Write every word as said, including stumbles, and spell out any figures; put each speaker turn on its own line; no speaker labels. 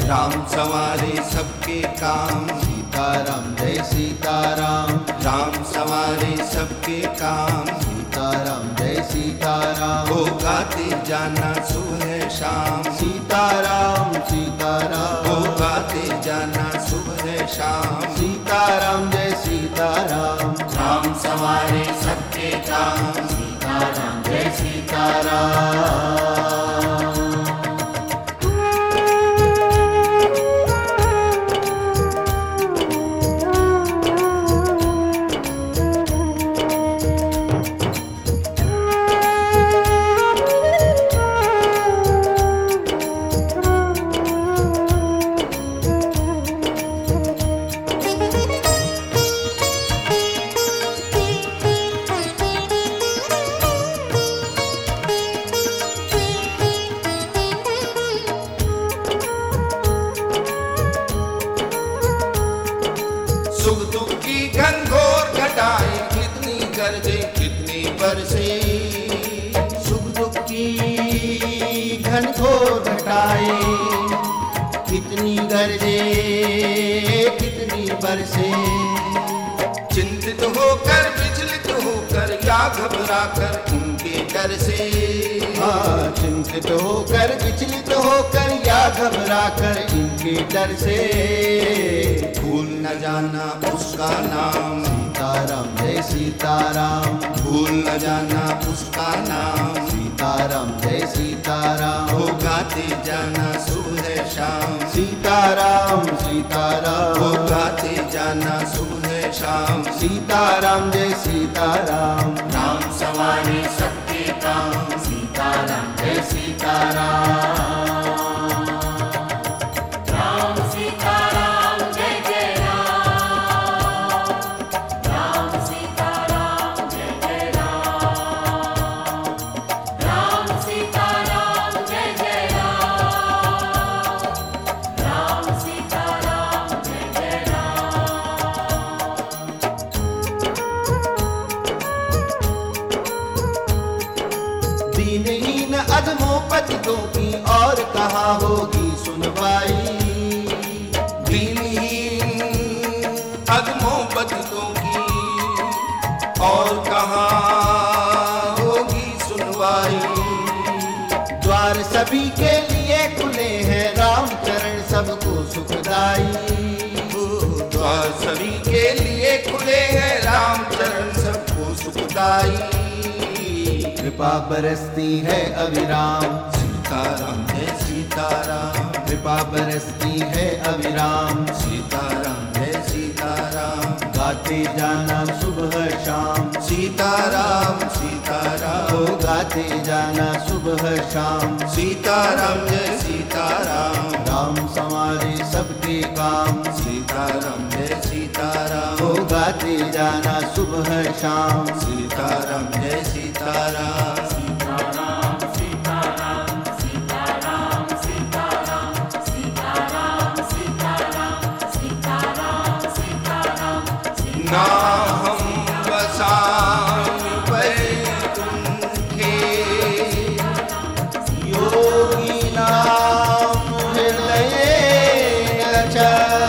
राम संवारे सबके काम,
सीताराम जय सीताराम,
राम संवारे सबके काम,
सीताराम जय सीताराम,
हो गाते जाना सुबह शाम,
सीताराम सीताराम,
हो गाते जाना सुबह शाम,
सीताराम जय सीताराम,
राम संवारे सबके काम,
सीताराम जय सीताराम।
सुख दुख की घनघोर घटाएं कितनी गरजे कितनी बरसे,
सुख दुख की घनघोर घटाए कितनी गरजे कितनी बरसे,
चिंतित होकर विचलित होकर या घबरा कर उनके डर से,
हाँ चिंतित होकर विचलित होकर या घबरा कर इनके डर से,
भूल न जाना उसका नाम,
सीताराम जय सीताराम,
भूल न जाना उसका नाम,
सीताराम जय सीताराम,
हो गाते जाना सुबह शाम,
सीताराम सीताराम,
हो गाते जाना सुबह शाम,
सीताराम जय सीताराम,
राम संवारे सबके काम,
सीताराम जय सीताराम।
राम सीताराम जय जय राम, राम सीताराम जय जय राम, राम सीताराम जय जय राम, राम सीताराम जय जय राम।
दीनहीन अधमों पतितों की और कहाँ होगी सुनवाई,
दीनहीन अधमों पतितों की और कहाँ होगी सुनवाई,
द्वार सभी के लिए खुले हैं राम चरण सबको सुखदाई,
द्वार सभी के लिए खुले हैं राम चरण सबको सुखदाई,
कृपा बरसती है अविराम,
सीताराम जय सीताराम,
कृपा बरसती है अविराम,
सीताराम जय सीताराम,
गाते जाना सुबह शाम,
सीताराम सीताराम,
हो गाते जाना सुबह शाम,
सीताराम जय सीताराम,
राम संवारे सबके काम,
सीताराम जय सीताराम,
हो गाते जाना सुबह शाम,
सीताराम जय सीताराम,
सीताराम सीताराम सीताराम सीताराम सीताराम सीताराम सीताराम सीताराम
ना हम बसाएं बैकुंठे,
योगी नाम हृदय अचल,